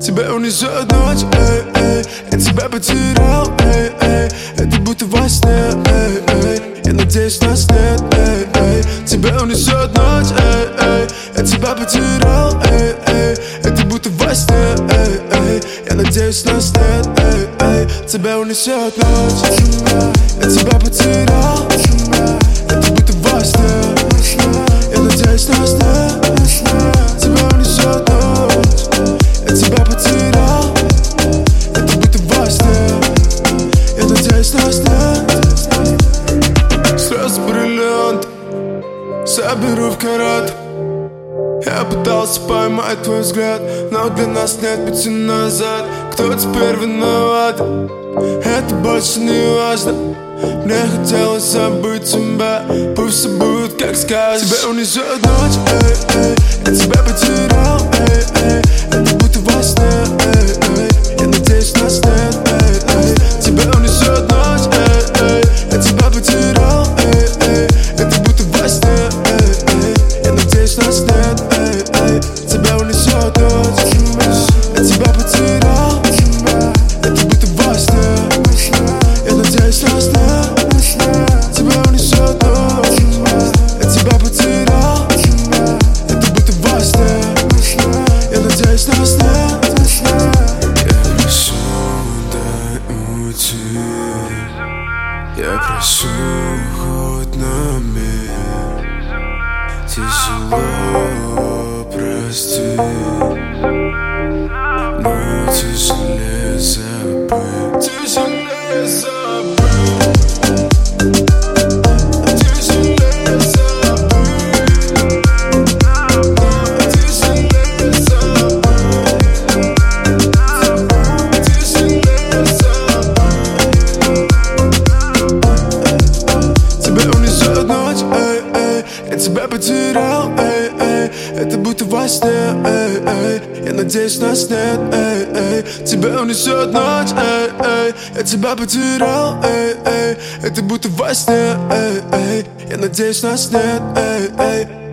Тебя унесет ночь, я тебя потерял, это будто во сне, я надеюсь, нас нет, тебя унесет ночь, я тебя потерял, это будто во сне, я надеюсь, нас нет, тебя унесет ночь, я тебя потерял, это будто во сне, я надеюсь, нас нет, тебя унесет ночь, я тебя потерял, это будто во сне, я надеюсь, нас нет. Слезы бриллиант соберу в карат. Я пытался поймать твой взгляд, но для нас нет пути назад. Кто теперь виноват? Это больше не важно. Мне хотелось забыть тебя, пусть все будет как скажешь. Тебя унесет ночь, я тебя потерял, это будто во сне, я надеюсь, нас нет, тебя унесет ночь, я тебя потерял, это будто во сне, я надеюсь, нас нет, тебя унесет ночь, я тебя потерял, это будто во сне, я надеюсь, нас нет. Тебя унесет ночь, я тебя потерял, это будто во сне, я надеюсь, нас нет. Я прошу, дай уйти, я прошу хоть на миг, тяжело прости, но тяжелее забыть, тяжелее забыть. Я тебя потерял, это будто во сне, я надеюсь, нас нет, тебя унесет ночь, я тебя потерял, это будто во сне, я надеюсь, нас нет.